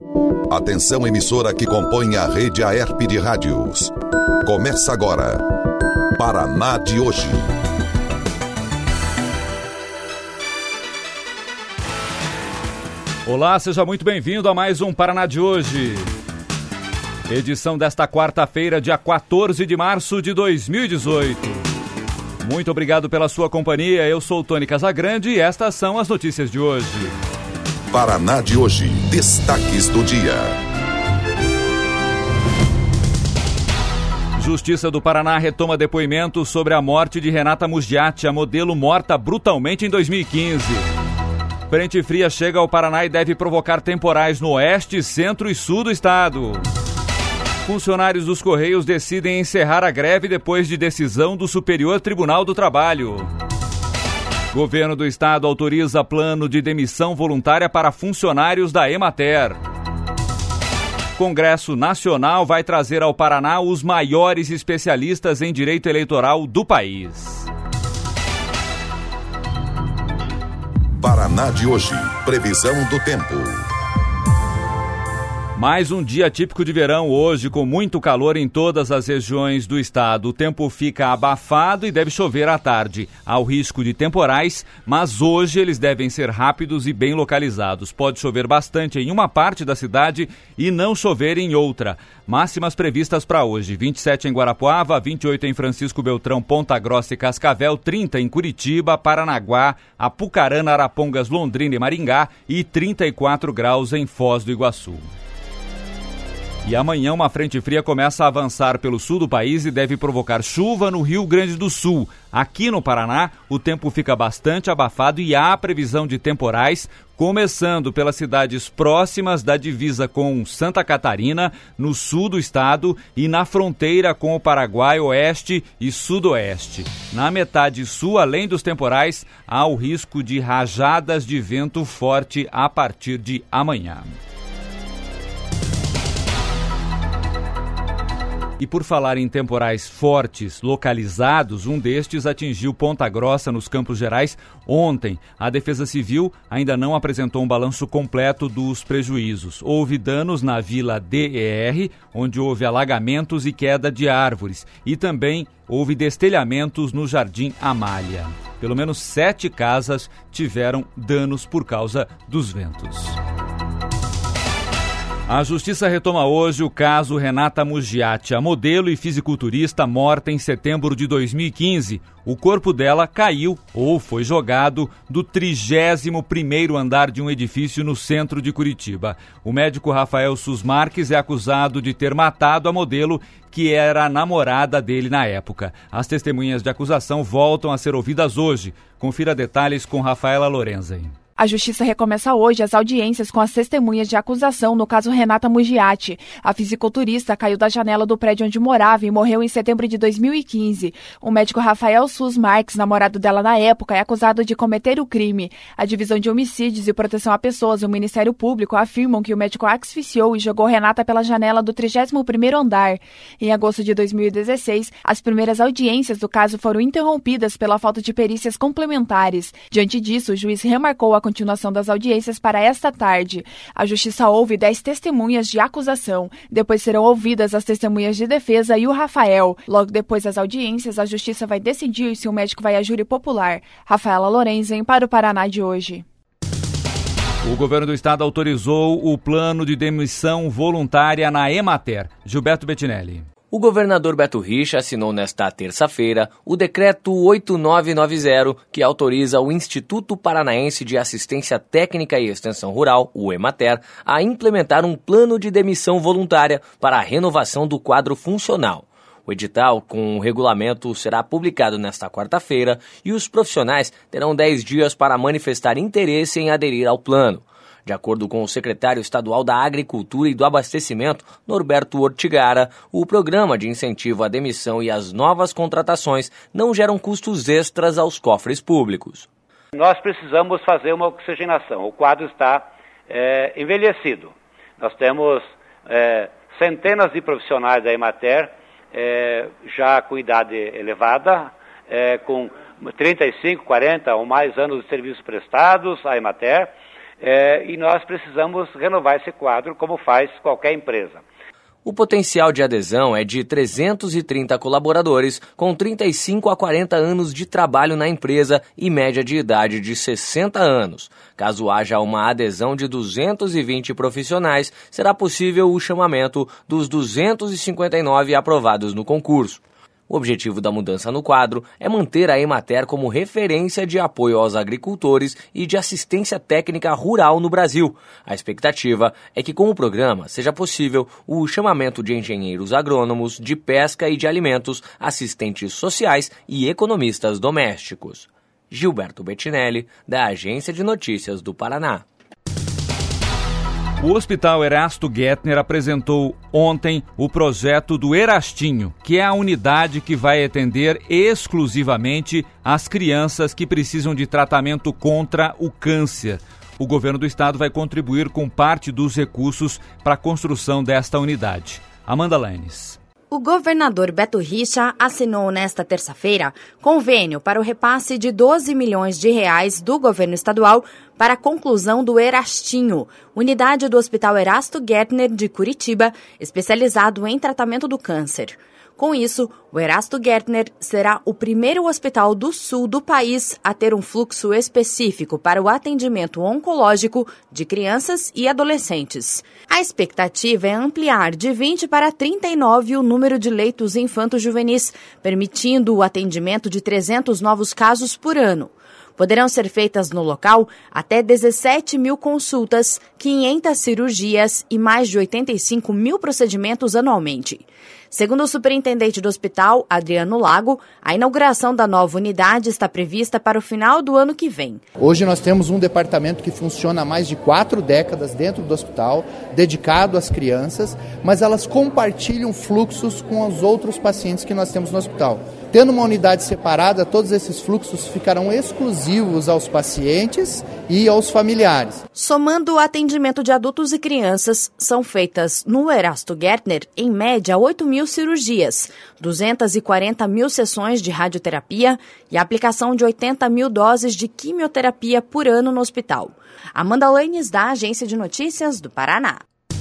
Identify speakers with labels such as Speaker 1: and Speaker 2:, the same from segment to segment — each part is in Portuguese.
Speaker 1: Atenção, emissora que compõe a rede AERP de rádios. Começa agora, Paraná de hoje.
Speaker 2: Olá, seja muito bem-vindo a mais um Paraná de hoje. Edição desta quarta-feira, dia 14 de março de 2018. Muito obrigado pela sua companhia, eu sou o Tony Casagrande e estas são as notícias de hoje.
Speaker 1: Paraná de hoje, destaques do dia.
Speaker 2: Justiça do Paraná retoma depoimento sobre a morte de Renata Mugiati, a modelo morta brutalmente em 2015. Frente fria chega ao Paraná e deve provocar temporais no oeste, centro e sul do estado. Funcionários dos Correios decidem encerrar a greve depois de decisão do Superior Tribunal do Trabalho. Governo do Estado autoriza plano de demissão voluntária para funcionários da Emater. Congresso Nacional vai trazer ao Paraná os maiores especialistas em direito eleitoral do país.
Speaker 1: Paraná de hoje, previsão do tempo.
Speaker 2: Mais um dia típico de verão hoje, com muito calor em todas as regiões do estado. O tempo fica abafado e deve chover à tarde. Há o risco de temporais, mas hoje eles devem ser rápidos e bem localizados. Pode chover bastante em uma parte da cidade e não chover em outra. Máximas previstas para hoje: 27 em Guarapuava, 28 em Francisco Beltrão, Ponta Grossa e Cascavel, 30 em Curitiba, Paranaguá, Apucarana, Arapongas, Londrina e Maringá e 34 graus em Foz do Iguaçu. E amanhã uma frente fria começa a avançar pelo sul do país e deve provocar chuva no Rio Grande do Sul. Aqui no Paraná, o tempo fica bastante abafado e há previsão de temporais, começando pelas cidades próximas da divisa com Santa Catarina, no sul do estado, e na fronteira com o Paraguai, oeste e sudoeste. Na metade sul, além dos temporais, há o risco de rajadas de vento forte a partir de amanhã. E por falar em temporais fortes, localizados, um destes atingiu Ponta Grossa, nos Campos Gerais, ontem. A Defesa Civil ainda não apresentou um balanço completo dos prejuízos. Houve danos na Vila DER, onde houve alagamentos e queda de árvores. E também houve destelhamentos no Jardim Amália. Pelo menos 7 casas tiveram danos por causa dos ventos. A Justiça retoma hoje o caso Renata Mugiati, a modelo e fisiculturista morta em setembro de 2015. O corpo dela caiu ou foi jogado do 31º andar de um edifício no centro de Curitiba. O médico Rafael Sus Marques é acusado de ter matado a modelo, que era a namorada dele na época. As testemunhas de acusação voltam a ser ouvidas hoje. Confira detalhes com Rafaela Lorenzen.
Speaker 3: A Justiça recomeça hoje as audiências com as testemunhas de acusação no caso Renata Mugiati. A fisiculturista caiu da janela do prédio onde morava e morreu em setembro de 2015. O médico Rafael Sus Marques, namorado dela na época, é acusado de cometer o crime. A Divisão de Homicídios e Proteção a Pessoas e o Ministério Público afirmam que o médico asfixiou e jogou Renata pela janela do 31º andar. Em agosto de 2016, as primeiras audiências do caso foram interrompidas pela falta de perícias complementares. Diante disso, o juiz remarcou a continuação das audiências para esta tarde. A Justiça ouve 10 testemunhas de acusação. Depois serão ouvidas as testemunhas de defesa e o Rafael. Logo depois das audiências, a Justiça vai decidir se o médico vai a júri popular. Rafaela Lorenzen para o Paraná de hoje.
Speaker 2: O governo do estado autorizou o plano de demissão voluntária na Emater. Gilberto Bettinelli.
Speaker 4: O governador Beto Richa assinou nesta terça-feira o decreto 8990, que autoriza o Instituto Paranaense de Assistência Técnica e Extensão Rural, o Emater, a implementar um plano de demissão voluntária para a renovação do quadro funcional. O edital com o regulamento será publicado nesta quarta-feira e os profissionais terão 10 dias para manifestar interesse em aderir ao plano. De acordo com o secretário estadual da Agricultura e do Abastecimento, Norberto Ortigara, o programa de incentivo à demissão e às novas contratações não geram custos extras aos cofres públicos.
Speaker 5: Nós precisamos fazer uma oxigenação. O quadro está envelhecido. Nós temos centenas de profissionais da Emater já com idade elevada, com 35, 40 ou mais anos de serviços prestados à Emater. e nós precisamos renovar esse quadro como faz qualquer empresa.
Speaker 4: O potencial de adesão é de 330 colaboradores com 35 a 40 anos de trabalho na empresa e média de idade de 60 anos. Caso haja uma adesão de 220 profissionais, será possível o chamamento dos 259 aprovados no concurso. O objetivo da mudança no quadro é manter a Emater como referência de apoio aos agricultores e de assistência técnica rural no Brasil. A expectativa é que com o programa seja possível o chamamento de engenheiros agrônomos, de pesca e de alimentos, assistentes sociais e economistas domésticos. Gilberto Bettinelli, da Agência de Notícias do Paraná.
Speaker 2: O Hospital Erasto Gettner apresentou ontem o projeto do Erastinho, que é a unidade que vai atender exclusivamente as crianças que precisam de tratamento contra o câncer. O governo do estado vai contribuir com parte dos recursos para a construção desta unidade. Amanda Lenes.
Speaker 6: O governador Beto Richa assinou nesta terça-feira convênio para o repasse de 12 milhões de reais do governo estadual para a conclusão do Erastinho, unidade do Hospital Erasto Gettner de Curitiba, especializado em tratamento do câncer. Com isso, o Erasto Gettner será o primeiro hospital do sul do país a ter um fluxo específico para o atendimento oncológico de crianças e adolescentes. A expectativa é ampliar de 20 para 39 o número de leitos infanto-juvenis, permitindo o atendimento de 300 novos casos por ano. Poderão ser feitas no local até 17 mil consultas, 500 cirurgias e mais de 85 mil procedimentos anualmente. Segundo o superintendente do hospital, Adriano Lago, a inauguração da nova unidade está prevista para o final do ano que vem.
Speaker 7: Hoje nós temos um departamento que funciona há mais de 4 décadas dentro do hospital, dedicado às crianças, mas elas compartilham fluxos com os outros pacientes que nós temos no hospital. Tendo uma unidade separada, todos esses fluxos ficarão exclusivos aos pacientes e aos familiares.
Speaker 6: Somando o atendimento de adultos e crianças, são feitas no Erasto Gettner, em média, 8 mil cirurgias, 240 mil sessões de radioterapia e a aplicação de 80 mil doses de quimioterapia por ano no hospital. Amanda Lenes, da Agência de Notícias do Paraná.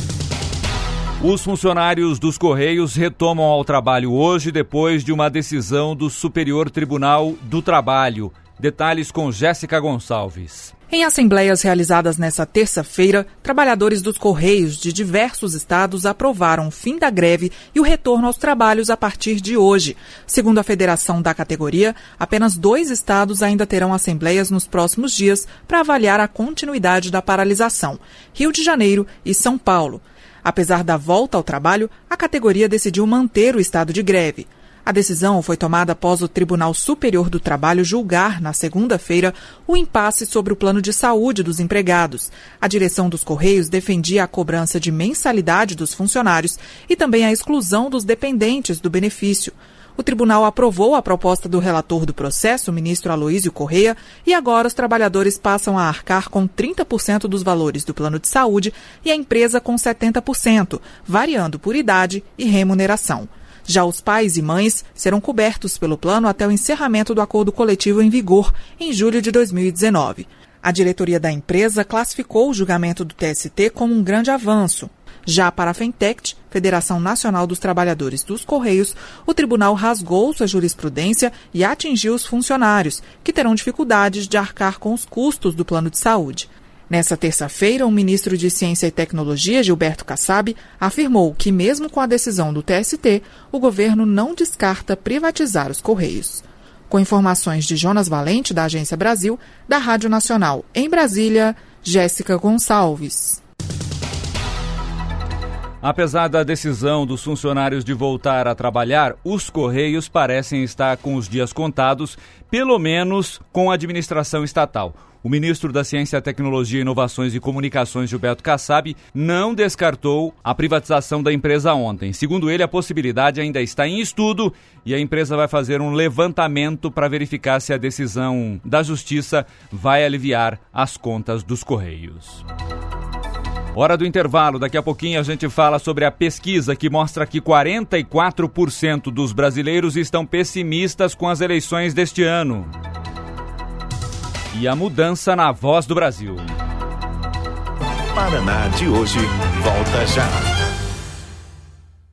Speaker 2: Os funcionários dos Correios retomam ao trabalho hoje depois de uma decisão do Superior Tribunal do Trabalho. Detalhes com Jéssica Gonçalves.
Speaker 8: Em assembleias realizadas nesta terça-feira, trabalhadores dos Correios de diversos estados aprovaram o fim da greve e o retorno aos trabalhos a partir de hoje. Segundo a federação da categoria, apenas 2 estados ainda terão assembleias nos próximos dias para avaliar a continuidade da paralisação: Rio de Janeiro e São Paulo. Apesar da volta ao trabalho, a categoria decidiu manter o estado de greve. A decisão foi tomada após o Tribunal Superior do Trabalho julgar, na segunda-feira, o impasse sobre o plano de saúde dos empregados. A direção dos Correios defendia a cobrança de mensalidade dos funcionários e também a exclusão dos dependentes do benefício. O tribunal aprovou a proposta do relator do processo, o ministro Aloísio Correia, e agora os trabalhadores passam a arcar com 30% dos valores do plano de saúde e a empresa com 70%, variando por idade e remuneração. Já os pais e mães serão cobertos pelo plano até o encerramento do acordo coletivo em vigor, em julho de 2019. A diretoria da empresa classificou o julgamento do TST como um grande avanço. Já para a Fentect, Federação Nacional dos Trabalhadores dos Correios, o tribunal rasgou sua jurisprudência e atingiu os funcionários, que terão dificuldades de arcar com os custos do plano de saúde. Nessa terça-feira, o ministro de Ciência e Tecnologia, Gilberto Kassab, afirmou que, mesmo com a decisão do TST, o governo não descarta privatizar os Correios. Com informações de Jonas Valente, da Agência Brasil, da Rádio Nacional em Brasília, Jéssica Gonçalves.
Speaker 2: Apesar da decisão dos funcionários de voltar a trabalhar, os Correios parecem estar com os dias contados, pelo menos com a administração estatal. O ministro da Ciência, Tecnologia, Inovações e Comunicações, Gilberto Kassab, não descartou a privatização da empresa ontem. Segundo ele, a possibilidade ainda está em estudo e a empresa vai fazer um levantamento para verificar se a decisão da Justiça vai aliviar as contas dos Correios. Hora do intervalo. Daqui a pouquinho a gente fala sobre a pesquisa que mostra que 44% dos brasileiros estão pessimistas com as eleições deste ano. E a mudança na Voz do Brasil.
Speaker 9: Paraná de hoje volta já.